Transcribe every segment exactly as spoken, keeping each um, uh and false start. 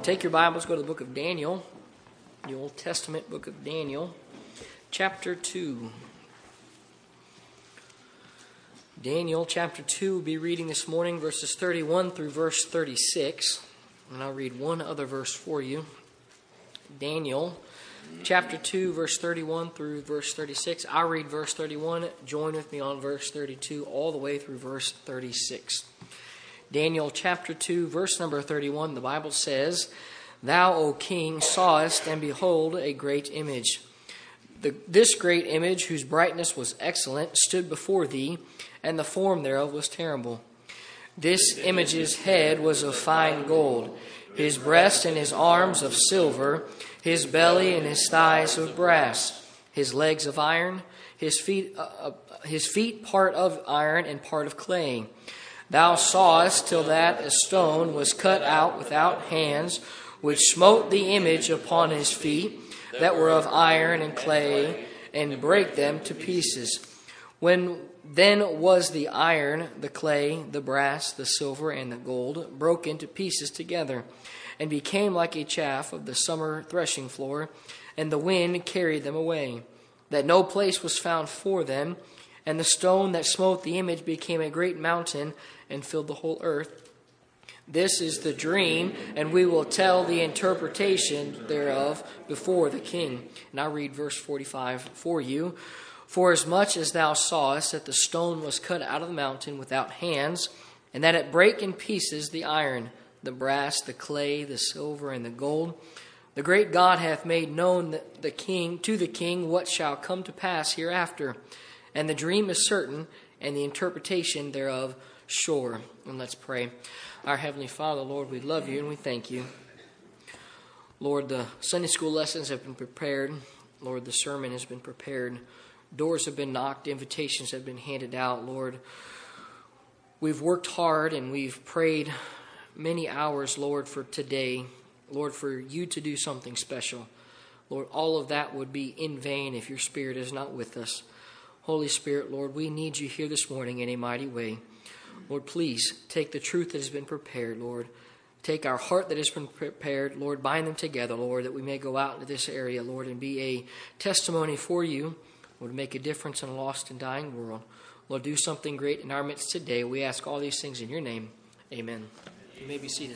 Take your Bibles, go to the book of Daniel, the Old Testament book of Daniel, chapter two. Daniel chapter two, we'll be reading this morning verses thirty-one through verse thirty-six. And I'll read one other verse for you. Daniel chapter two, verse thirty-one through verse thirty-six. I'll read verse thirty-one. Join with me on verse thirty-two all the way through verse thirty-six. Daniel chapter two, verse number thirty-one, the Bible says, "Thou, O king, sawest, and behold, a great image. The, this great image, whose brightness was excellent, stood before thee, and the form thereof was terrible. This image's head was of fine gold, his breast and his arms of silver, his belly and his thighs of brass, his legs of iron, his feet, uh, his feet part of iron and part of clay. Thou sawest till that a stone was cut out without hands, which smote the image upon his feet, that were of iron and clay, and brake them to pieces. When then was the iron, the clay, the brass, the silver, and the gold broken to pieces together, and became like a chaff of the summer threshing floor, and the wind carried them away, that no place was found for them. And the stone that smote the image became a great mountain, and filled the whole earth. This is the dream, and we will tell the interpretation thereof before the king." And I read verse forty-five for you. "For as much as thou sawest that the stone was cut out of the mountain without hands, and that it brake in pieces the iron, the brass, the clay, the silver, and the gold, the great God hath made known the king to the king what shall come to pass hereafter. And the dream is certain, and the interpretation thereof sure." And let's pray. Our Heavenly Father, Lord, we love you and we thank you. Lord, the Sunday school lessons have been prepared. Lord, the sermon has been prepared. Doors have been knocked. Invitations have been handed out. Lord, we've worked hard and we've prayed many hours, Lord, for today. Lord, for you to do something special. Lord, all of that would be in vain if your Spirit is not with us. Holy Spirit, Lord, we need you here this morning in a mighty way. Lord, please take the truth that has been prepared, Lord. Take our heart that has been prepared, Lord, bind them together, Lord, that we may go out into this area, Lord, and be a testimony for you, Lord, to make a difference in a lost and dying world. Lord, do something great in our midst today. We ask all these things in your name. Amen. You may be seated.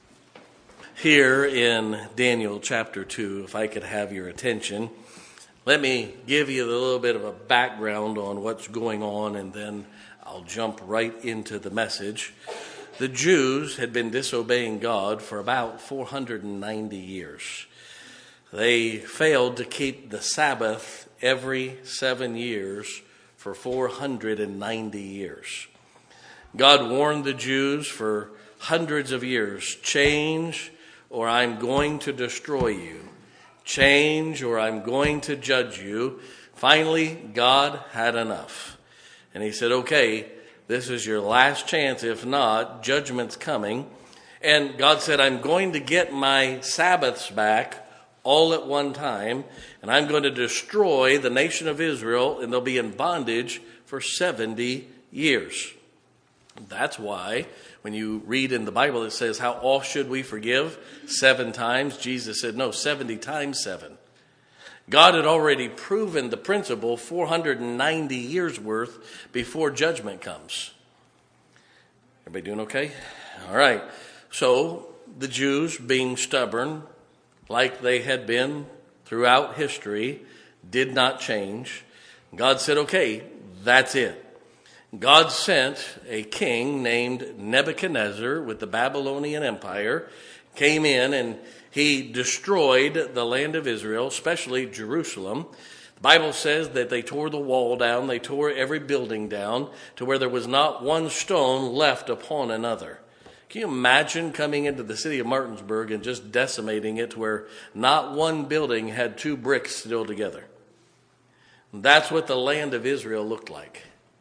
Here in Daniel chapter two, if I could have your attention, let me give you a little bit of a background on what's going on, and then I'll jump right into the message. The Jews had been disobeying God for about four hundred ninety years. They failed to keep the Sabbath every seven years for four hundred ninety years. God warned the Jews for hundreds of years, "Change or I'm going to destroy you. Change or I'm going to judge you." Finally, God had enough. And he said, "Okay, this is your last chance. If not, judgment's coming." And God said, "I'm going to get my Sabbaths back all at one time, and I'm going to destroy the nation of Israel, and they'll be in bondage for seventy years. That's why when you read in the Bible, it says, "How oft should we forgive? Seven times." Jesus said, no, seventy times seven. God had already proven the principle four hundred ninety years worth before judgment comes. Everybody doing okay? All right. So the Jews, being stubborn, like they had been throughout history, did not change. God said, "Okay, that's it." God sent a king named Nebuchadnezzar with the Babylonian Empire, came in and he destroyed the land of Israel, especially Jerusalem. The Bible says that they tore the wall down, they tore every building down to where there was not one stone left upon another. Can you imagine coming into the city of Martinsburg and just decimating it to where not one building had two bricks still together? That's what the land of Israel looked like.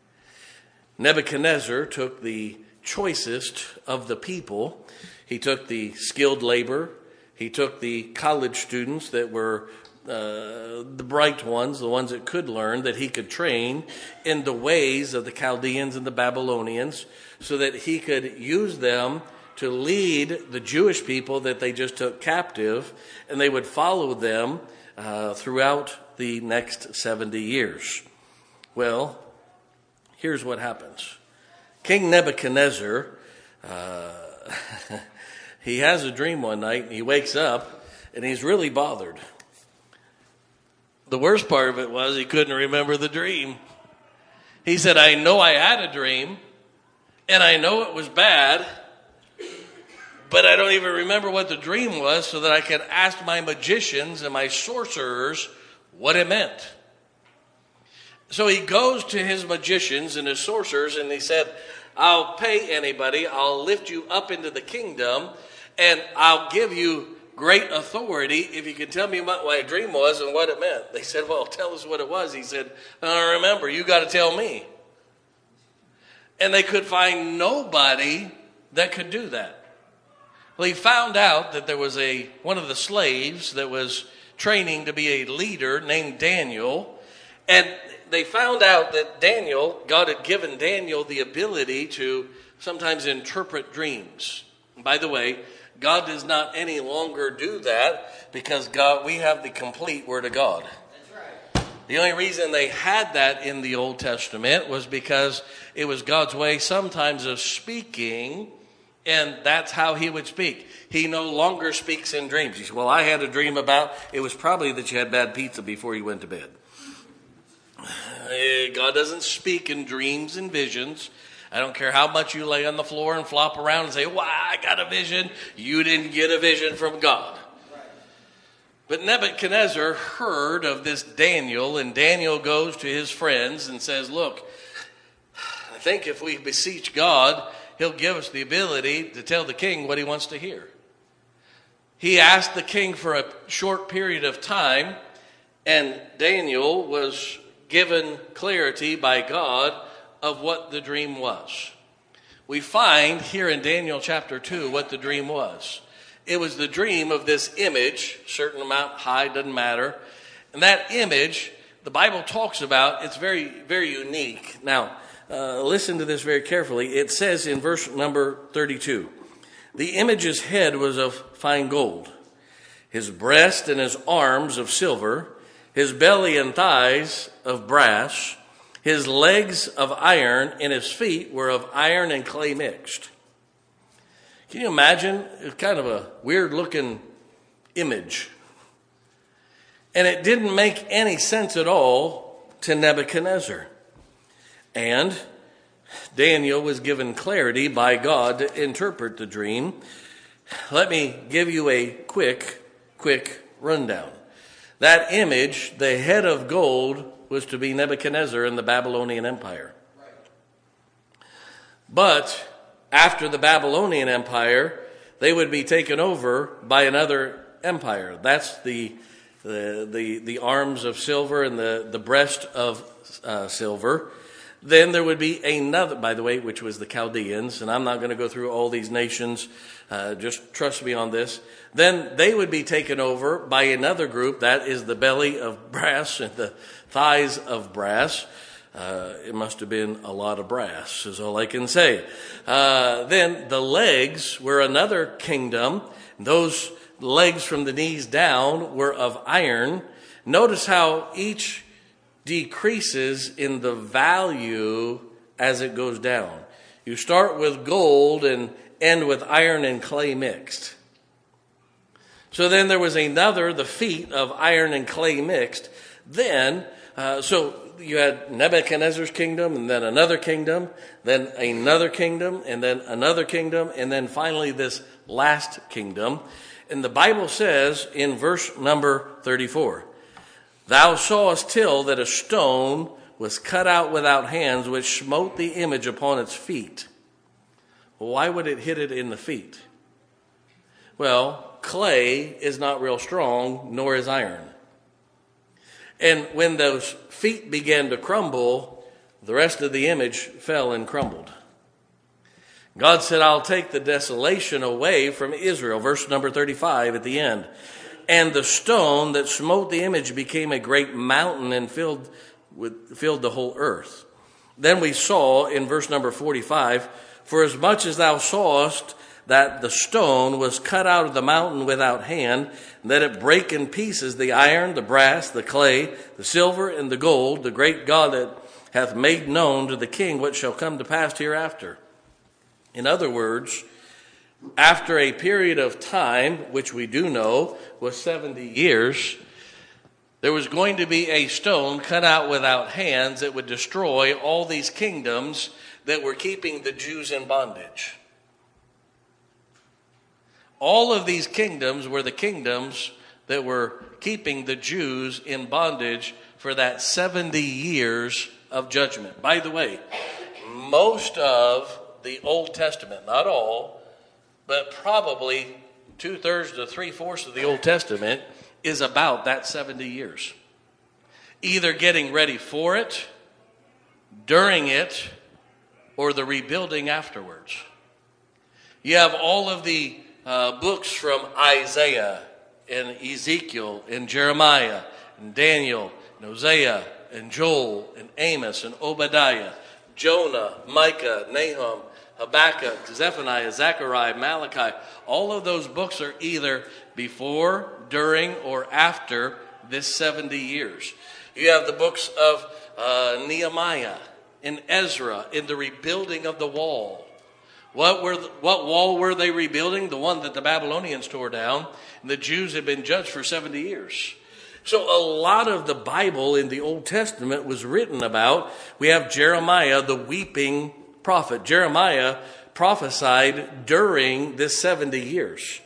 Nebuchadnezzar took the choicest of the people. He took the skilled labor. He took the college students that were uh, the bright ones, the ones that could learn, that he could train in the ways of the Chaldeans and the Babylonians, so that he could use them to lead the Jewish people that they just took captive, and they would follow them uh, throughout the next seventy years. Well, here's what happens. King Nebuchadnezzar, uh, he has a dream one night, and he wakes up, and he's really bothered. The worst part of it was he couldn't remember the dream. He said, I know I had a dream, and I know it was bad, but I don't even remember what the dream was so that I could ask my magicians and my sorcerers what it meant. So he goes to his magicians and his sorcerers, and he said, I'll pay anybody, I'll lift you up into the kingdom, and I'll give you great authority if you can tell me what my dream was and what it meant. They said, well, tell us what it was. He said, I don't remember. You got to tell me. And they could find nobody that could do that. Well, he found out that there was a one of the slaves that was training to be a leader named Daniel. And they found out that Daniel, God had given Daniel the ability to sometimes interpret dreams. And by the way, God does not any longer do that because God, we have the complete Word of God. That's right. The only reason they had that in the Old Testament was because it was God's way sometimes of speaking, and that's how he would speak. He no longer speaks in dreams. He said, well, I had a dream about, it was probably that you had bad pizza before you went to bed. God doesn't speak in dreams and visions. I don't care how much you lay on the floor and flop around and say, well, I got a vision. You didn't get a vision from God. Right. But Nebuchadnezzar heard of this Daniel, and Daniel goes to his friends and says, look, I think if we beseech God, he'll give us the ability to tell the king what he wants to hear. He asked the king for a short period of time, and Daniel was given clarity by God of what the dream was. We find here in Daniel chapter two what the dream was. It was the dream of this image, certain amount high, doesn't matter. And that image, the Bible talks about, it's very, very unique. Now, uh, listen to this very carefully. It says in verse number thirty-two, the image's head was of fine gold, his breast and his arms of silver, his belly and thighs of brass, his legs of iron, and his feet were of iron and clay mixed. Can you imagine? It's kind of a weird-looking image. And it didn't make any sense at all to Nebuchadnezzar. And Daniel was given clarity by God to interpret the dream. Let me give you a quick, quick rundown. That image, the head of gold, was to be Nebuchadnezzar in the Babylonian Empire. Right. But after the Babylonian Empire, they would be taken over by another empire. That's the the the, the arms of silver and the, the breast of uh, silver. Then there would be another, by the way, which was the Chaldeans, and I'm not going to go through all these nations. Uh, just trust me on this. Then they would be taken over by another group. That is the belly of brass and the thighs of brass. Uh, it must have been a lot of brass, is all I can say. Uh, then the legs were another kingdom. Those legs from the knees down were of iron. Notice how each decreases in the value as it goes down. You start with gold and end with iron and clay mixed. So then there was another, the feet of iron and clay mixed. Then, uh, so you had Nebuchadnezzar's kingdom, and then another kingdom, then another kingdom, and then another kingdom, and then finally this last kingdom. And the Bible says in verse number thirty-four, thou sawest till that a stone was cut out without hands, which smote the image upon its feet. Well, why would it hit it in the feet? Well, clay is not real strong, nor is iron. And when those feet began to crumble, the rest of the image fell and crumbled. God said, I'll take the desolation away from Israel. Verse number thirty-five at the end. And the stone that smote the image became a great mountain and filled with, filled the whole earth. Then we saw in verse number forty-five, for as much as thou sawest that the stone was cut out of the mountain without hand, and that it brake in pieces the iron, the brass, the clay, the silver, and the gold, the great God that hath made known to the king what shall come to pass hereafter. In other words, after a period of time, which we do know was seventy years, there was going to be a stone cut out without hands that would destroy all these kingdoms that were keeping the Jews in bondage. All of these kingdoms were the kingdoms that were keeping the Jews in bondage for that seventy years of judgment. By the way, most of the Old Testament, not all, but probably two-thirds to three-fourths of the Old Testament is about that seventy years. Either getting ready for it, during it, or the rebuilding afterwards. You have all of the uh, books from Isaiah and Ezekiel and Jeremiah and Daniel and Hosea and Joel and Amos and Obadiah, Jonah, Micah, Nahum, Habakkuk, Zephaniah, Zechariah, Malachi. All of those books are either before, during, or after this seventy years. You have the books of uh, Nehemiah and Ezra in the rebuilding of the wall. What were the, what wall were they rebuilding? The one that the Babylonians tore down. And the Jews had been judged for seventy years. So a lot of the Bible in the Old Testament was written about. We have Jeremiah, the weeping prophet. Jeremiah prophesied during this seventy years.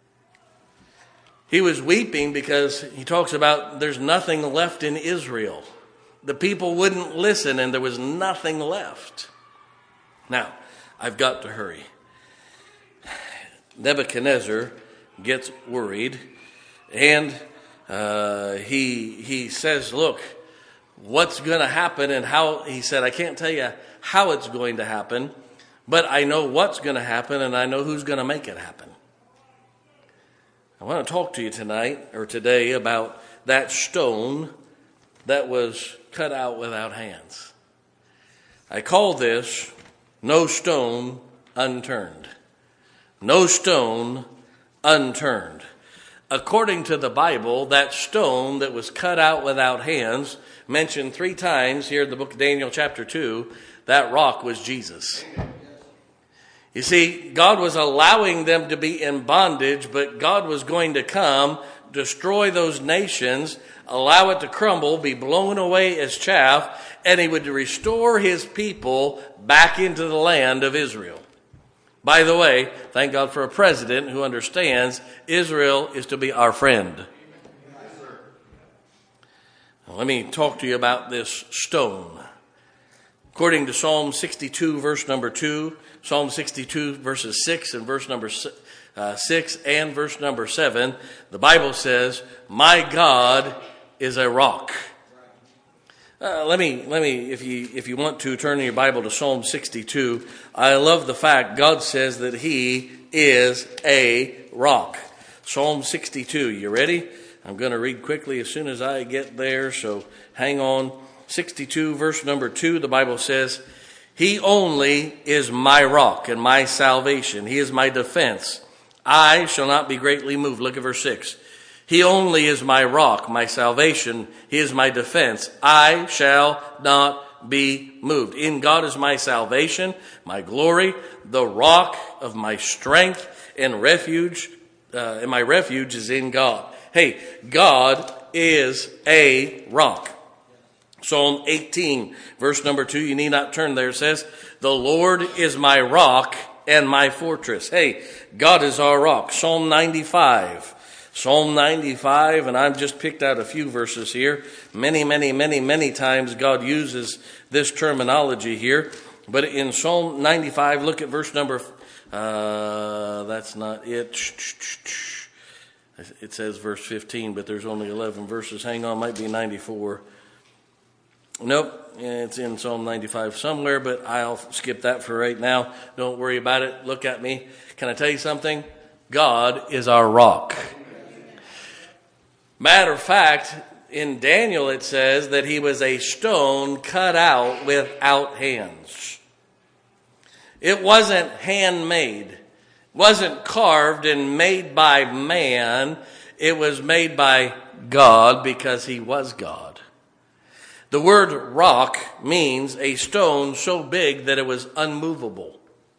He was weeping because he talks about there's nothing left in Israel. The people wouldn't listen and there was nothing left. Now, I've got to hurry. Nebuchadnezzar gets worried and uh, he he says, look, what's going to happen and how, he said, I can't tell you how it's going to happen, but I know what's going to happen and I know who's going to make it happen. I want to talk to you tonight or today about that stone that was cut out without hands. I call this no stone unturned. No stone unturned. According to the Bible, that stone that was cut out without hands, mentioned three times here in the book of Daniel chapter two, that rock was Jesus. You see, God was allowing them to be in bondage, but God was going to come, destroy those nations, allow it to crumble, be blown away as chaff, and he would restore his people back into the land of Israel. By the way, thank God for a president who understands Israel is to be our friend. Now, let me talk to you about this stone. According to Psalm sixty-two, verse number two, Psalm sixty-two, verses six and verse number uh, six and verse number seven, the Bible says, "My God is a rock." Uh, let me, let me, if you if you want to, turn in your Bible to Psalm sixty-two. I love the fact God says that He is a rock. Psalm sixty-two. You ready? I'm going to read quickly as soon as I get there, so hang on. sixty-two, verse number two, the Bible says, "He only is my rock and my salvation. He is my defense. I shall not be greatly moved." Look at verse six. "He only is my rock, my salvation. He is my defense. I shall not be moved." In God is my salvation, my glory, the rock of my strength and refuge. Uh, and my refuge is in God. Hey, God is a rock. Psalm eighteen, verse number two, you need not turn there. It says, "The Lord is my rock and my fortress." Hey, God is our rock. Psalm ninety-five. Psalm ninety-five, and I've just picked out a few verses here. Many, many, many, many times God uses this terminology here. But in Psalm ninety-five, look at verse number, uh, that's not it. It says verse fifteen, but there's only eleven verses. Hang on, might be ninety-four. Nope, it's in Psalm ninety-five somewhere, but I'll skip that for right now. Don't worry about it. Look at me. Can I tell you something? God is our rock. Matter of fact, in Daniel it says that he was a stone cut out without hands. It wasn't handmade. wasn't carved and made by man. It was made by God because he was God. The word rock means a stone so big that it was unmovable.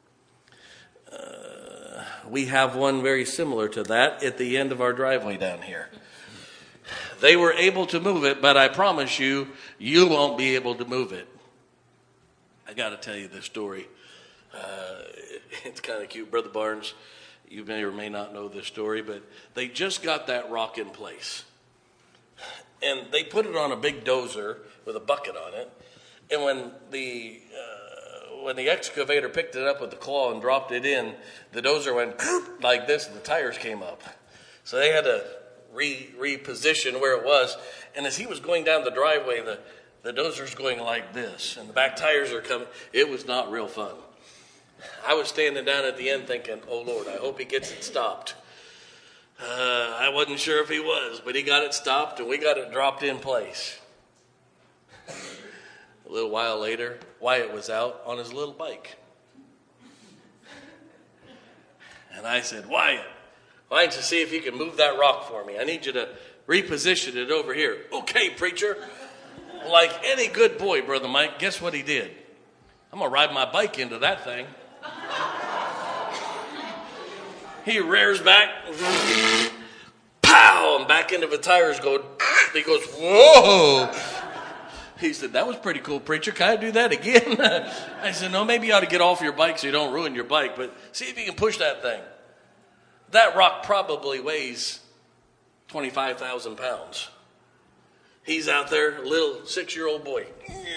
Uh, we have one very similar to that at the end of our driveway down here. They were able to move it, but I promise you, you won't be able to move it. I got to tell you this story. Uh, it's kind of cute. Brother Barnes, you may or may not know this story, but they just got that rock in place. And they put it on a big dozer with a bucket on it. And when the uh, when the excavator picked it up with the claw and dropped it in, the dozer went like this and the tires came up. So they had to re reposition where it was. And as he was going down the driveway, the, the dozer's going like this. And the back tires are coming. It was not real fun. I was standing down at the end thinking, oh, Lord, I hope he gets it stopped. Uh, I wasn't sure if he was, but he got it stopped and we got it dropped in place. A little while later, Wyatt was out on his little bike. And I said, Wyatt, why don't you see if you can move that rock for me? I need you to reposition it over here. Okay, preacher. Like any good boy, Brother Mike, guess what he did? I'm going to ride my bike into that thing. He rears back, pow, and back into the tires going, he goes, whoa. He said, that was pretty cool, preacher. Can I do that again? I said, no, maybe you ought to get off your bike so you don't ruin your bike, but see if you can push that thing. That rock probably weighs twenty-five thousand pounds. He's out there, a little six-year-old boy.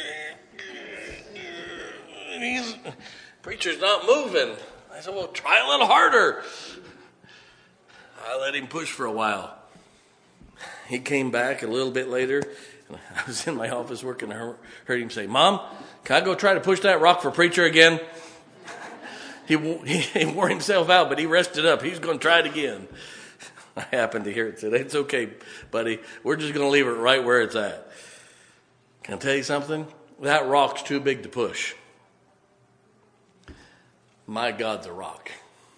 He's, preacher's not moving. I said, well, try a little harder. I let him push for a while. He came back a little bit later, and I was in my office working. I heard him say, Mom, can I go try to push that rock for preacher again? He, he wore himself out, but he rested up. He's going to try it again. I happened to hear it today. It's okay, buddy. We're just going to leave it right where it's at. Can I tell you something? That rock's too big to push. My God's a rock.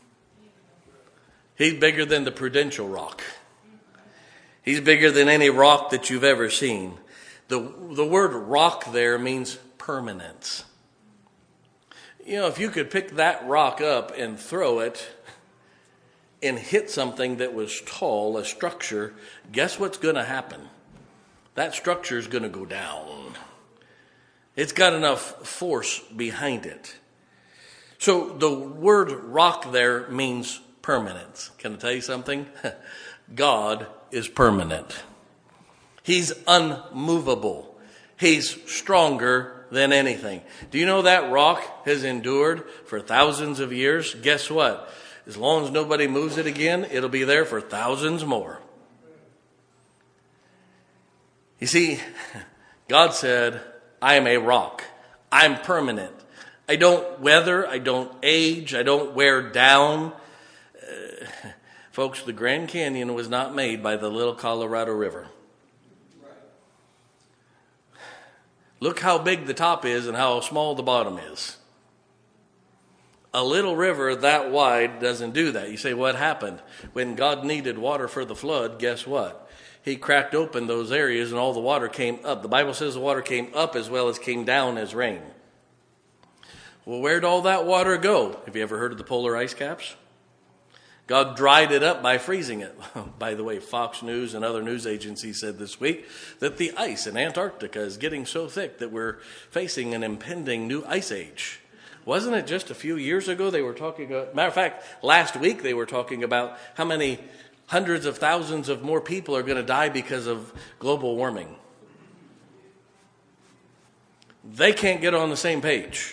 He's bigger than the Prudential rock. He's bigger than any rock that you've ever seen. The, the word rock there means permanence. You know, if you could pick that rock up and throw it and hit something that was tall, a structure, guess what's going to happen? That structure is going to go down. It's got enough force behind it. So the word rock there means permanence. Can I tell you something? God is permanent. He's unmovable. He's stronger than anything. Do you know that rock has endured for thousands of years? Guess what? As long as nobody moves it again, it'll be there for thousands more. You see, God said, I am a rock. I'm permanent. I don't weather, I don't age, I don't wear down. Uh, folks, the Grand Canyon was not made by the little Colorado River. Look how big the top is and how small the bottom is. A little river that wide doesn't do that. You say, what happened? When God needed water for the flood, guess what? He cracked open those areas and all the water came up. The Bible says the water came up as well as came down as rain. Well, where'd all that water go? Have you ever heard of the polar ice caps? God dried it up by freezing it. By the way, Fox News and other news agencies said this week that the ice in Antarctica is getting so thick that we're facing an impending new ice age. Wasn't it just a few years ago they were talking about, matter of fact, last week they were talking about how many hundreds of thousands of more people are going to die because of global warming. They can't get on the same page.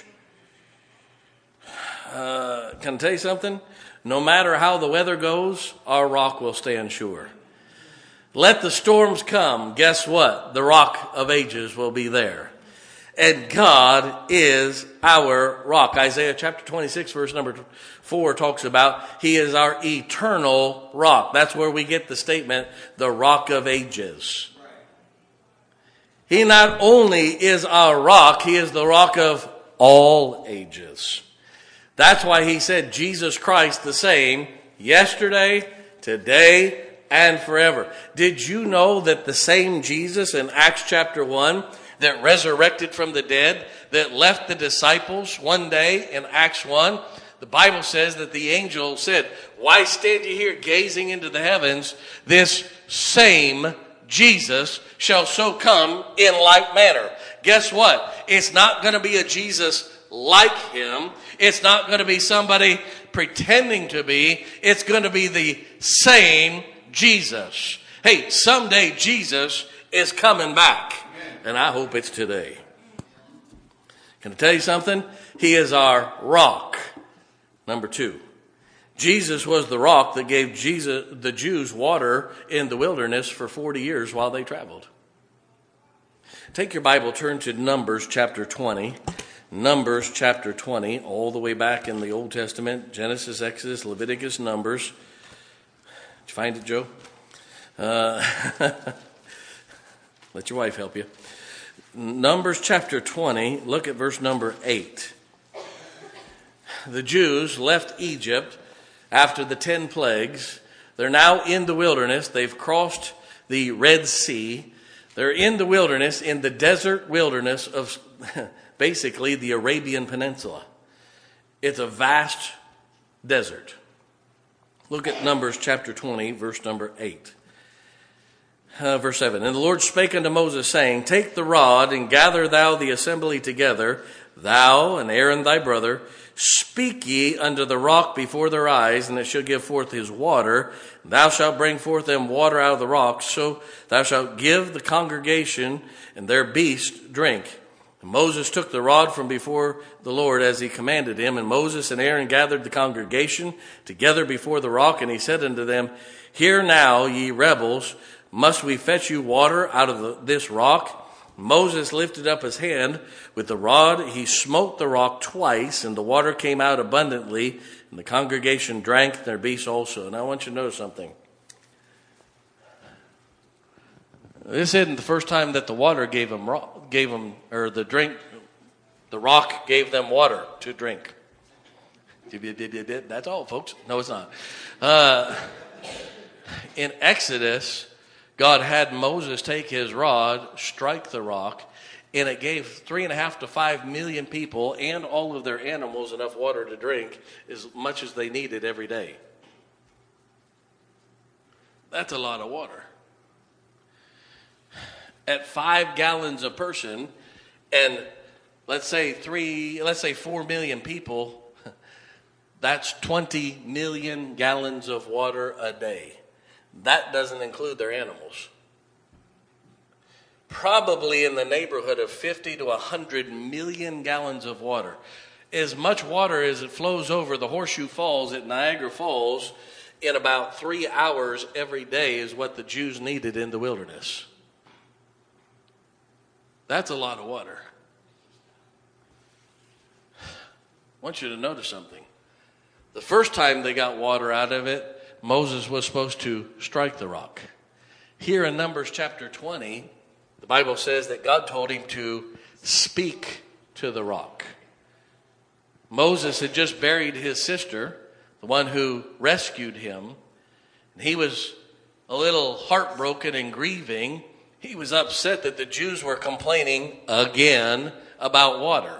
Uh, can I tell you something? No matter how the weather goes, our rock will stand sure. Let the storms come. Guess what? The rock of ages will be there. And God is our rock. Isaiah chapter twenty-six, verse number four talks about He is our eternal rock. That's where we get the statement, the rock of ages. He not only is our rock, He is the rock of all ages. That's why he said Jesus Christ the same yesterday, today, and forever. Did you know that the same Jesus in Acts chapter one that resurrected from the dead, that left the disciples one day in Acts one, the Bible says that the angel said, "Why stand you here gazing into the heavens? This same Jesus shall so come in like manner." Guess what? It's not going to be a Jesus like him. It's not going to be somebody pretending to be. It's going to be the same Jesus. Hey, someday Jesus is coming back. And I hope it's today. Can I tell you something? He is our rock. Number two. Jesus was the rock that gave Jesus, the Jews water in the wilderness for forty years while they traveled. Take your Bible, turn to Numbers chapter twenty. Numbers chapter twenty, all the way back in the Old Testament. Genesis, Exodus, Leviticus, Numbers. Did you find it, Joe? Uh, let your wife help you. Numbers chapter twenty, look at verse number eight. The Jews left Egypt after the ten plagues. They're now in the wilderness. They've crossed the Red Sea. They're in the wilderness, in the desert wilderness of basically the Arabian Peninsula. It's a vast desert. Look at Numbers chapter twenty, verse number eight. Uh, verse seven. And the Lord spake unto Moses, saying, Take the rod, and gather thou the assembly together, thou and Aaron thy brother. Speak ye unto the rock before their eyes, and it shall give forth his water. Thou shalt bring forth them water out of the rock, so thou shalt give the congregation and their beast drink. And Moses took the rod from before the Lord as he commanded him. And Moses and Aaron gathered the congregation together before the rock, and he said unto them, Hear now, ye rebels, must we fetch you water out of the, this rock? Moses lifted up his hand with the rod. He smote the rock twice, and the water came out abundantly, and the congregation drank, and their beasts also. And I want you to notice something. This isn't the first time that the water gave them, gave them, or the drink, the rock gave them water to drink. That's all, folks. No, it's not. Uh, in Exodus, God had Moses take his rod, strike the rock, and it gave three and a half to five million people and all of their animals enough water to drink as much as they needed every day. That's a lot of water. At five gallons a person, and let's say three, let's say four million people, that's twenty million gallons of water a day. That doesn't include their animals. Probably in the neighborhood of fifty to one hundred million gallons of water. As much water as it flows over the Horseshoe Falls at Niagara Falls in about three hours every day is what the Jews needed in the wilderness. That's a lot of water. I want you to notice something. The first time they got water out of it, Moses was supposed to strike the rock. Here in Numbers chapter twenty, the Bible says that God told him to speak to the rock. Moses had just buried his sister, the one who rescued him. And he was a little heartbroken and grieving. He was upset that the Jews were complaining again about water.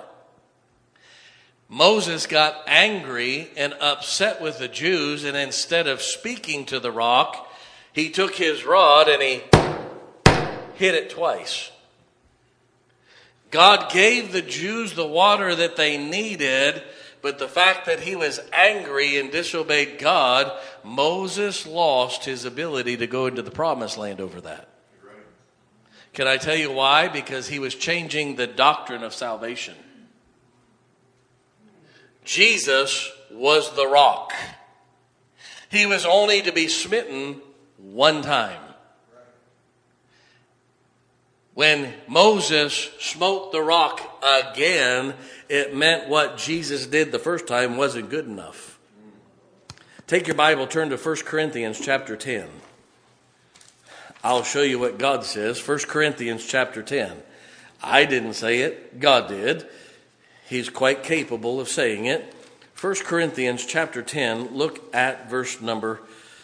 Moses got angry and upset with the Jews, and instead of speaking to the rock, he took his rod and he hit it twice. God gave the Jews the water that they needed, but the fact that he was angry and disobeyed God, Moses lost his ability to go into the promised land over that. Can I tell you why? Because he was changing the doctrine of salvation. Jesus was the rock. He was only to be smitten one time. When Moses smote the rock again, it meant what Jesus did the first time wasn't good enough. Take your Bible, turn to First Corinthians chapter ten. I'll show you what God says. First Corinthians chapter ten. I didn't say it. God did. He's quite capable of saying it. First Corinthians chapter ten, look at verse number,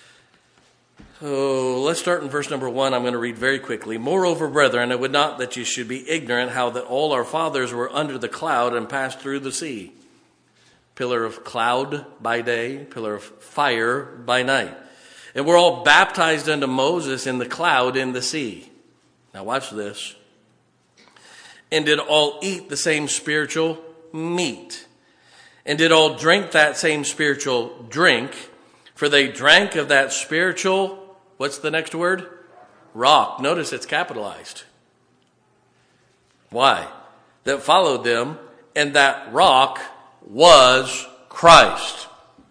oh, let's start in verse number one. I'm going to read very quickly. Moreover, brethren, I would not that you should be ignorant how that all our fathers were under the cloud and passed through the sea. Pillar of cloud by day, pillar of fire by night. And we're all baptized unto Moses in the cloud in the sea. Now watch this. And did all eat the same spiritual meat. And did all drink that same spiritual drink. For they drank of that spiritual, what's the next word? Rock. Notice it's capitalized. Why? That followed them, and that rock was Christ.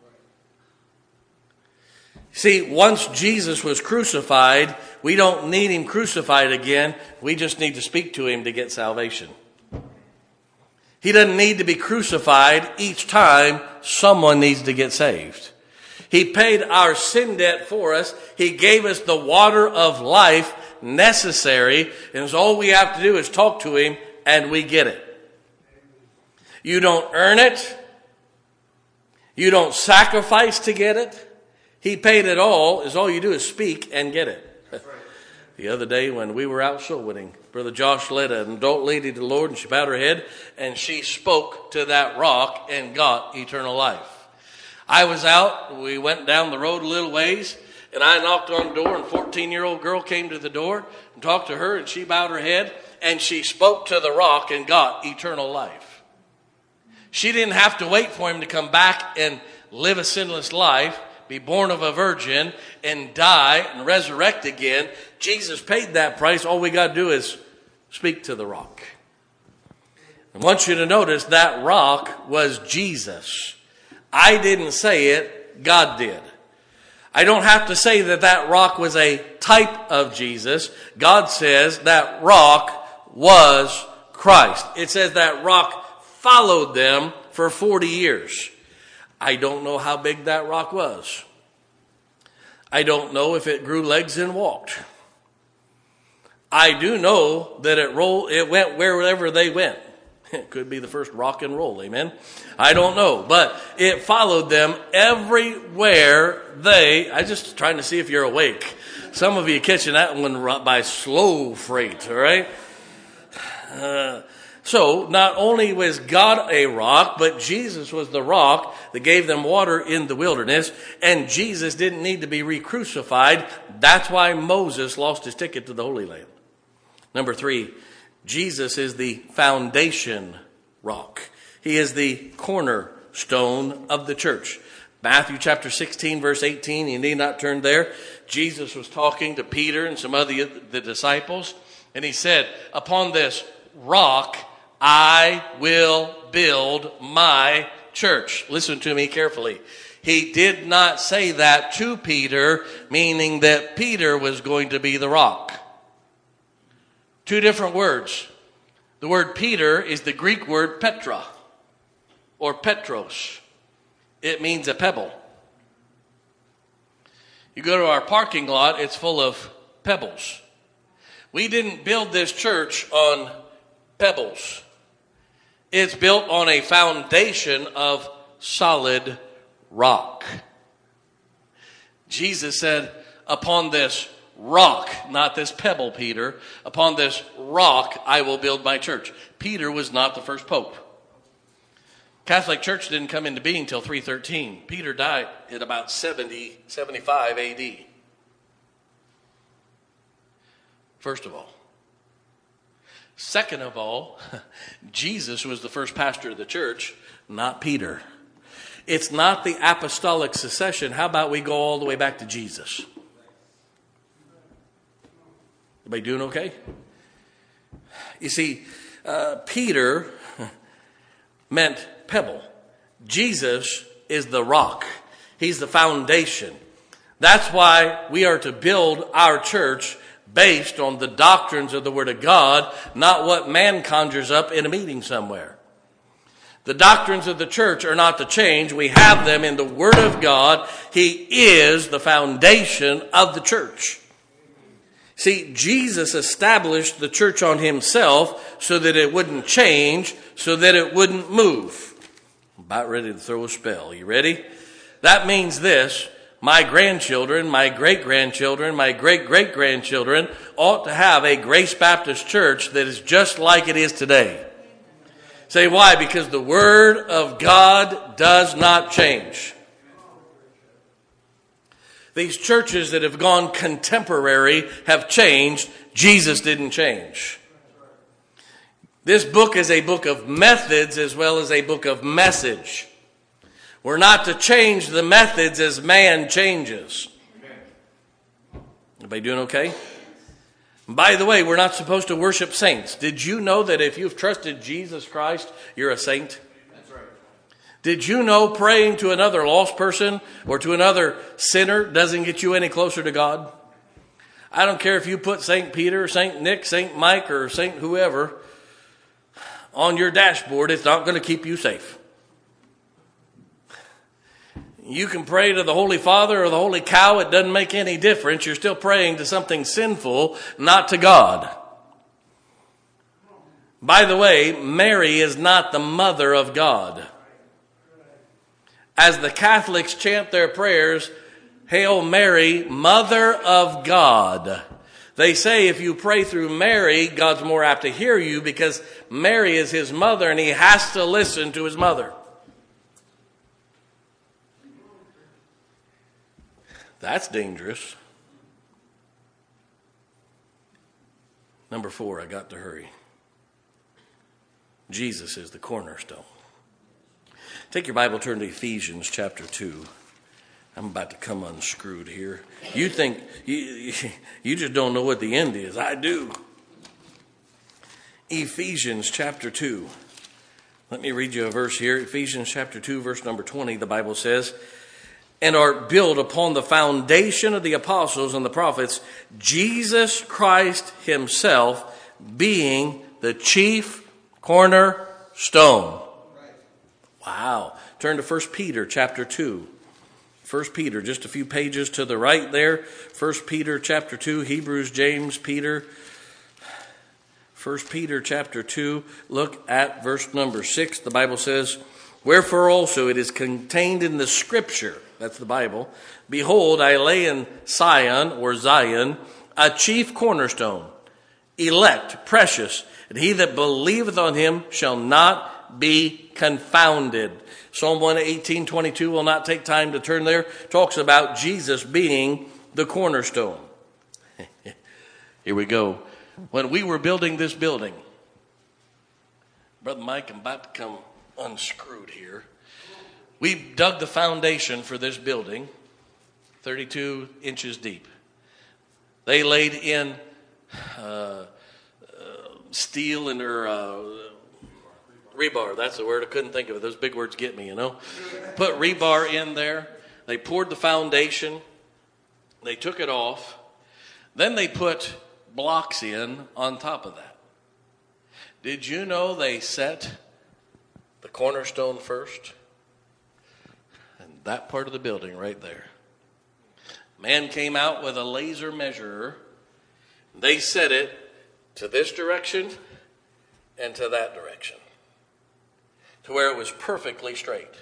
See, once Jesus was crucified, we don't need him crucified again. We just need to speak to him to get salvation. He doesn't need to be crucified each time someone needs to get saved. He paid our sin debt for us. He gave us the water of life necessary. And so all we have to do is talk to him and we get it. You don't earn it. You don't sacrifice to get it. He paid it all. Is all you do is speak and get it. The other day when we were out soul winning, Brother Josh led an adult lady to the Lord, and she bowed her head and she spoke to that rock and got eternal life. I was out, we went down the road a little ways, and I knocked on the door, and a fourteen-year-old girl came to the door and talked to her, and she bowed her head and she spoke to the rock and got eternal life. She didn't have to wait for him to come back and live a sinless life, be born of a virgin, and die and resurrect again. Jesus paid that price. All we got to do is speak to the rock. I want you to notice that rock was Jesus. I didn't say it, God did. I don't have to say that that rock was a type of Jesus. God says that rock was Christ. It says that rock followed them for forty years. I don't know how big that rock was. I don't know if it grew legs and walked. I do know that it rolled, it went wherever they went. It could be the first rock and roll, amen? I don't know, but it followed them everywhere they, I just trying to see if you're awake. Some of you catching that one by slow freight, all right? Uh, so not only was God a rock, but Jesus was the rock that gave them water in the wilderness, and Jesus didn't need to be re-crucified. That's why Moses lost his ticket to the Holy Land. Number three, Jesus is the foundation rock. He is the cornerstone of the church. Matthew chapter sixteen, verse eighteen, you need not turn there. Jesus was talking to Peter and some other the disciples, and he said, upon this rock I will build my church. Listen to me carefully. He did not say that to Peter, meaning that Peter was going to be the rock. Two different words. The word Peter is the Greek word Petra or Petros. It means a pebble. You go to our parking lot, it's full of pebbles. We didn't build this church on pebbles. It's built on a foundation of solid rock. Jesus said, upon this rock, not this pebble, Peter, upon this rock I will build my church. Peter was not the first pope. Catholic Church didn't come into being until three thirteen. Peter died at about seventy, seventy-five A D. First of all. Second of all, Jesus was the first pastor of the church, not Peter. It's not the apostolic succession. How about we go all the way back to Jesus? Everybody doing okay? You see, uh, Peter meant pebble. Jesus is the rock. He's the foundation. That's why we are to build our church based on the doctrines of the Word of God, not what man conjures up in a meeting somewhere. The doctrines of the church are not to change. We have them in the Word of God. He is the foundation of the church. See, Jesus established the church on himself so that it wouldn't change, so that it wouldn't move. About ready to throw a spell. You ready? That means this. My grandchildren, my great-grandchildren, my great-great-grandchildren ought to have a Grace Baptist Church that is just like it is today. Say why? Because the Word of God does not change. These churches that have gone contemporary have changed. Jesus didn't change. This book is a book of methods as well as a book of message. We're not to change the methods as man changes. Everybody doing okay? By the way, we're not supposed to worship saints. Did you know that if you've trusted Jesus Christ, you're a saint? Did you know praying to another lost person or to another sinner doesn't get you any closer to God? I don't care if you put Saint Peter, Saint Nick, Saint Mike, or Saint whoever on your dashboard, it's not going to keep you safe. You can pray to the Holy Father or the Holy Cow. It doesn't make any difference. You're still praying to something sinful, not to God. By the way, Mary is not the mother of God. As the Catholics chant their prayers, Hail Mary, Mother of God. They say if you pray through Mary, God's more apt to hear you because Mary is his mother and he has to listen to his mother. That's dangerous. Number four, I got to hurry. Jesus is the cornerstone. Take your Bible, turn to Ephesians chapter two. I'm about to come unscrewed here. You think, you, you just don't know what the end is. I do. Ephesians chapter two. Let me read you a verse here. Ephesians chapter two, verse number twenty, the Bible says, and are built upon the foundation of the apostles and the prophets, Jesus Christ himself being the chief cornerstone. Wow. Turn to First Peter chapter two. First Peter, just a few pages to the right there. First Peter chapter two, Hebrews, James, Peter. First Peter chapter two, look at verse number six. The Bible says, wherefore also it is contained in the scripture, that's the Bible, behold, I lay in Sion, or Zion, a chief cornerstone, elect, precious, and he that believeth on him shall not be confounded. Psalm one eighteen twenty-two, will not take time to turn there, talks about Jesus being the cornerstone. Here we go. When we were building this building, Brother Mike, I'm about to come unscrewed here. We dug the foundation for this building, thirty-two inches deep. They laid in uh, uh, steel and their uh, rebar. That's the word. I couldn't think of it. Those big words get me, you know. Put rebar in there. They poured the foundation. They took it off. Then they put blocks in on top of that. Did you know they set the cornerstone first? And that part of the building right there. Man came out with a laser measurer. They set it to this direction and to that direction, to where it was perfectly straight.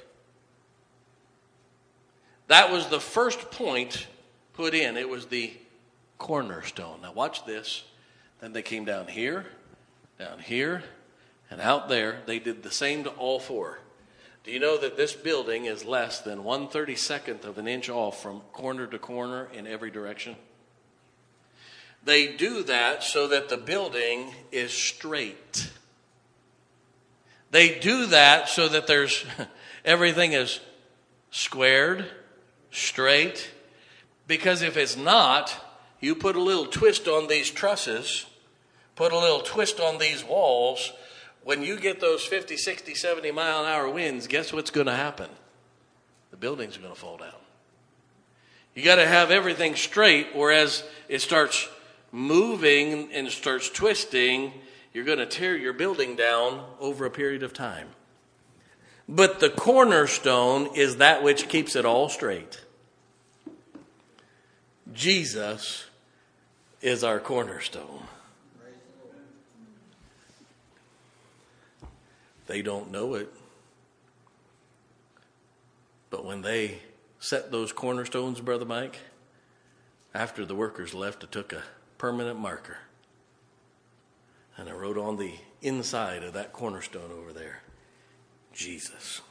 That was the first point put in. It was the cornerstone. Now watch this. Then they came down here, down here, and out there. They did the same to all four. Do you know that this building is less than one thirty-second of an inch off from corner to corner in every direction? They do that so that the building is straight. They do that so that there's everything is squared, straight. Because if it's not, you put a little twist on these trusses, put a little twist on these walls. When you get those fifty, sixty, seventy mile an hour winds, guess what's going to happen? The building's going to fall down. You got to have everything straight, whereas it starts moving and starts twisting, you're going to tear your building down over a period of time. But the cornerstone is that which keeps it all straight. Jesus is our cornerstone. They don't know it. But when they set those cornerstones, Brother Mike, after the workers left, I took a permanent marker and I wrote on the inside of that cornerstone over there, Jesus.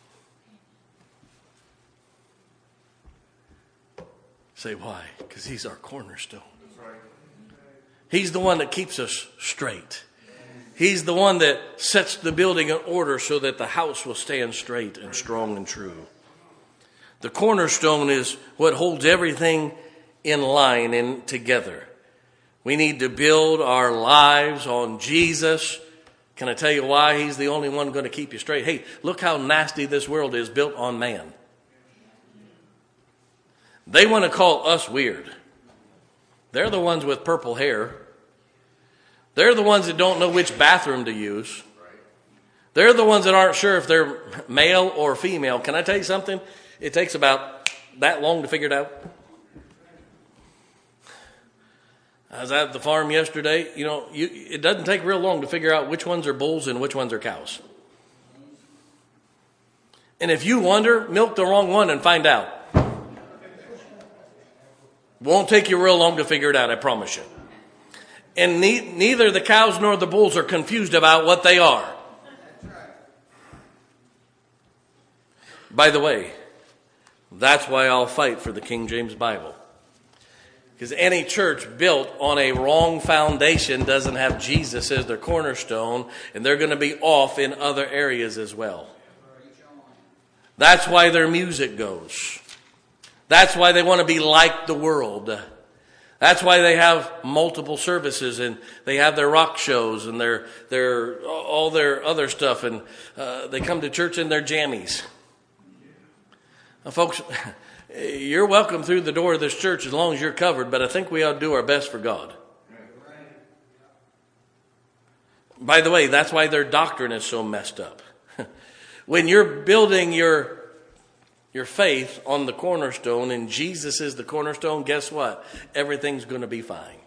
Say why? Because he's our cornerstone. He's the one that keeps us straight. He's the one that sets the building in order so that the house will stand straight and strong and true. The cornerstone is what holds everything in line and together. We need to build our lives on Jesus. Can I tell you why? He's the only one going to keep you straight. Hey, look how nasty this world is built on man. They want to call us weird. They're the ones with purple hair. They're the ones that don't know which bathroom to use. They're the ones that aren't sure if they're male or female. Can I tell you something? It takes about that long to figure it out. I was at the farm yesterday. You know, you, it doesn't take real long to figure out which ones are bulls and which ones are cows. And if you wonder, milk the wrong one and find out. Won't take you real long to figure it out, I promise you. And ne- neither the cows nor the bulls are confused about what they are. By the way, that's why I'll fight for the King James Bible. Because any church built on a wrong foundation doesn't have Jesus as their cornerstone, and they're going to be off in other areas as well. That's why their music goes. That's why they want to be like the world. That's why they have multiple services and they have their rock shows and their their all their other stuff, and uh, they come to church in their jammies. Now, folks, you're welcome through the door of this church as long as you're covered, but I think we ought to do our best for God. By the way, that's why their doctrine is so messed up. When you're building your your faith on the cornerstone and Jesus is the cornerstone, guess what? Everything's going to be fine.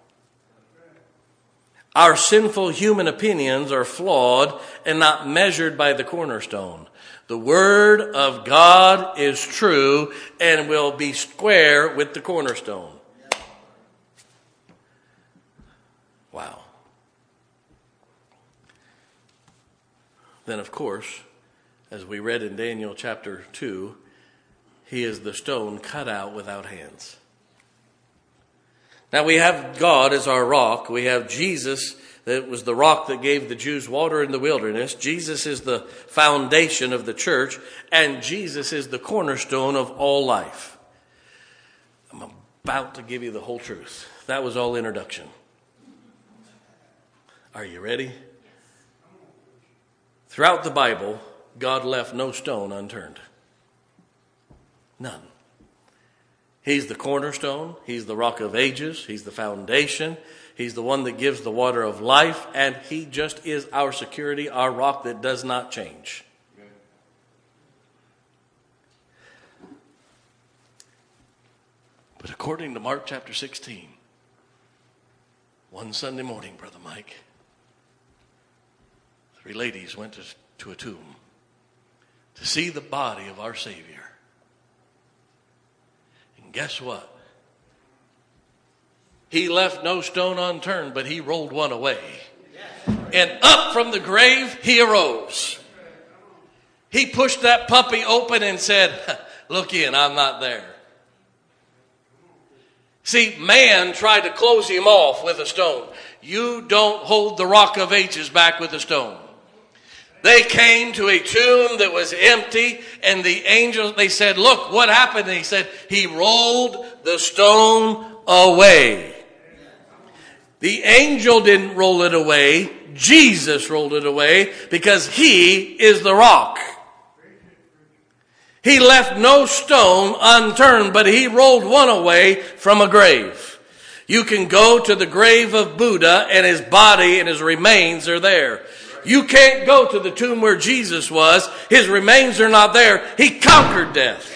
Our sinful human opinions are flawed and not measured by the cornerstone. The word of God is true and will be square with the cornerstone. Wow. Then, of course, as we read in Daniel chapter two, he is the stone cut out without hands. Now we have God as our rock. We have Jesus that was the rock that gave the Jews water in the wilderness. Jesus is the foundation of the church, and Jesus is the cornerstone of all life. I'm about to give you the whole truth. That was all introduction. Are you ready? Throughout the Bible, God left no stone unturned. None. He's the cornerstone. He's the rock of ages. He's the foundation. He's the one that gives the water of life. And he just is our security, our rock that does not change. But according to Mark chapter sixteen, one Sunday morning, Brother Mike, three ladies went to, to a tomb to see the body of our Savior. Guess what? He left no stone unturned, but he rolled one away. And up from the grave, he arose. He pushed that puppy open and said, look in, I'm not there. See, man tried to close him off with a stone. You don't hold the rock of ages back with a stone. They came to a tomb that was empty, and the angels, they said, look, what happened? And he said, he rolled the stone away. The angel didn't roll it away. Jesus rolled it away because he is the rock. He left no stone unturned, but he rolled one away from a grave. You can go to the grave of Buddha, and his body and his remains are there. You can't go to the tomb where Jesus was. His remains are not there. He conquered death.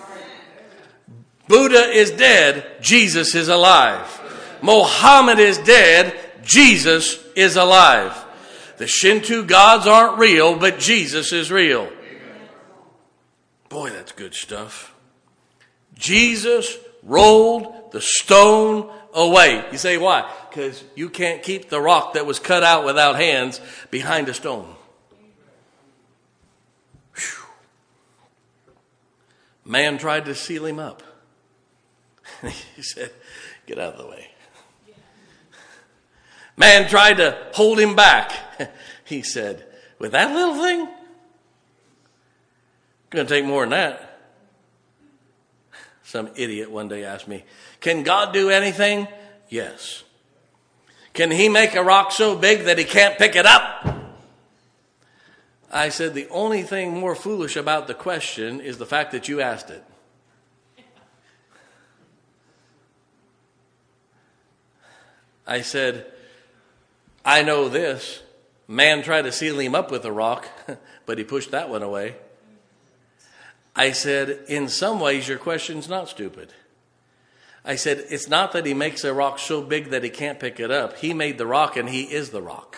Buddha is dead. Jesus is alive. Mohammed is dead. Jesus is alive. The Shinto gods aren't real, but Jesus is real. Boy, that's good stuff. Jesus rolled the stone away. You say, why? Because you can't keep the rock that was cut out without hands behind a stone. Whew. Man tried to seal him up. He said, get out of the way. Man tried to hold him back. He said, with that little thing? It's going to take more than that. Some idiot one day asked me, can God do anything? Yes. Can he make a rock so big that he can't pick it up? I said, the only thing more foolish about the question is the fact that you asked it. I said, I know this. Man tried to seal him up with a rock, but he pushed that one away. I said, in some ways, your question's not stupid. I said, it's not that he makes a rock so big that he can't pick it up. He made the rock and he is the rock.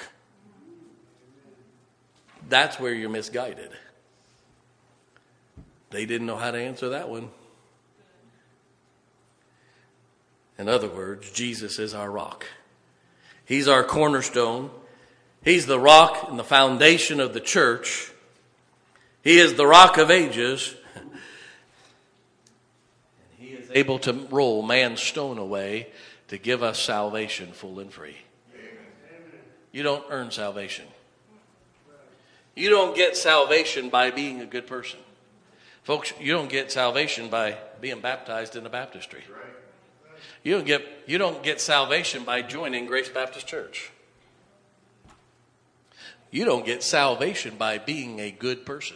That's where you're misguided. They didn't know how to answer that one. In other words, Jesus is our rock. He's our cornerstone. He's the rock and the foundation of the church. He is the rock of ages. Able to roll man's stone away to give us salvation full and free. You don't earn salvation. You don't get salvation by being a good person. Folks, you don't get salvation by being baptized in a baptistry. You don't get, you don't get salvation by joining Grace Baptist Church. You don't get salvation by being a good person.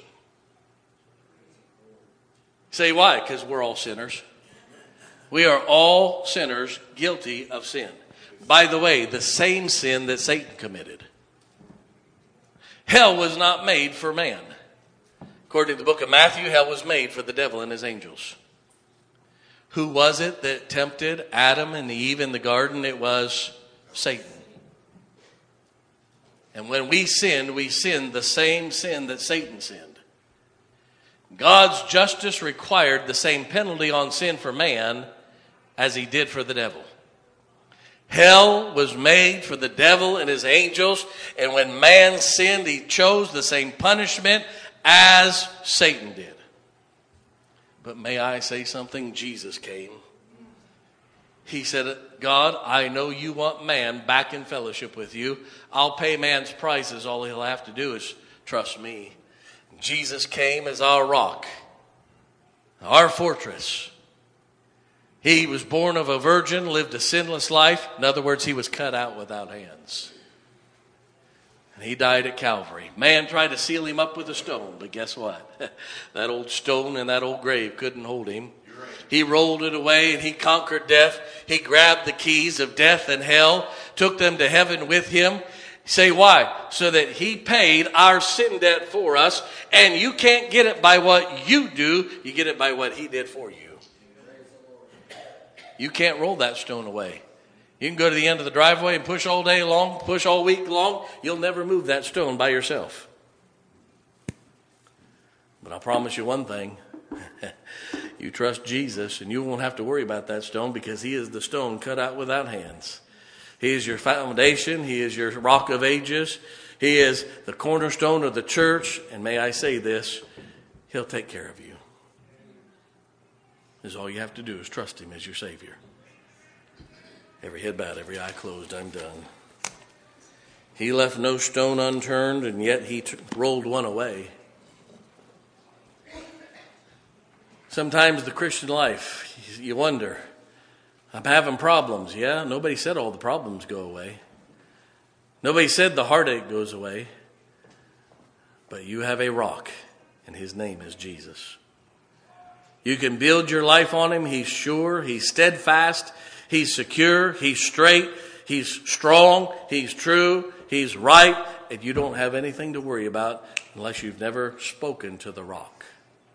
Say why? Because we're all sinners. We are all sinners guilty of sin. By the way, the same sin that Satan committed. Hell was not made for man. According to the book of Matthew, hell was made for the devil and his angels. Who was it that tempted Adam and Eve in the garden? It was Satan. And when we sinned, we sinned the same sin that Satan sinned. God's justice required the same penalty on sin for man as he did for the devil. Hell was made for the devil and his angels, and when man sinned, he chose the same punishment as Satan did. But may I say something? Jesus came. He said, God, I know you want man back in fellowship with you. I'll pay man's prices. All he'll have to do is trust me. Jesus came as our rock, our fortress. He was born of a virgin, lived a sinless life. In other words, he was cut out without hands. And he died at Calvary. Man tried to seal him up with a stone, but guess what? That old stone in that old grave couldn't hold him. He rolled it away and he conquered death. He grabbed the keys of death and hell, took them to heaven with him. Say why? So that he paid our sin debt for us, and you can't get it by what you do. You get it by what he did for you. You can't roll that stone away. You can go to the end of the driveway and push all day long, push all week long. You'll never move that stone by yourself. But I'll promise you one thing. You trust Jesus and you won't have to worry about that stone, because he is the stone cut out without hands. He is your foundation. He is your rock of ages. He is the cornerstone of the church. And may I say this, he'll take care of you. Is all you have to do is trust him as your Savior. Every head bowed, every eye closed, I'm done. He left no stone unturned, and yet he t- rolled one away. Sometimes the Christian life, you wonder, I'm having problems. Yeah, nobody said all the problems go away. Nobody said the heartache goes away. But you have a rock, and his name is Jesus. You can build your life on him. He's sure. He's steadfast. He's secure. He's straight. He's strong. He's true. He's right. And you don't have anything to worry about unless you've never spoken to the rock.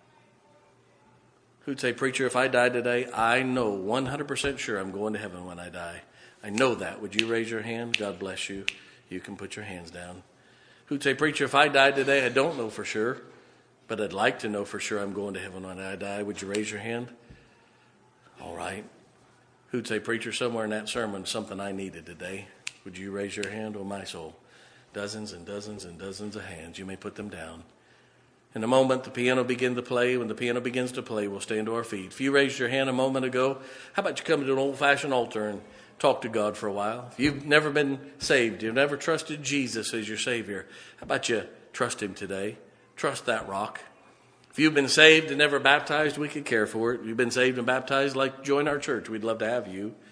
Who'd say, preacher, if I died today, I know one hundred percent sure I'm going to heaven when I die. I know that. Would you raise your hand? God bless you. You can put your hands down. Who'd say, preacher, if I died today, I don't know for sure. but I'd like to know for sure I'm going to heaven when I die. Would you raise your hand? All right. Who'd say, preacher, somewhere in that sermon, something I needed today? Would you raise your hand? Oh, my soul. Dozens and dozens and dozens of hands. You may put them down. In a moment, the piano begins to play. When the piano begins to play, we'll stand to our feet. If you raised your hand a moment ago, how about you come to an old-fashioned altar and talk to God for a while? If you've never been saved, you've never trusted Jesus as your Savior, how about you trust him today? Trust that rock. If you've been saved and never baptized, we could care for it. If you've been saved and baptized, like join our church. We'd love to have you.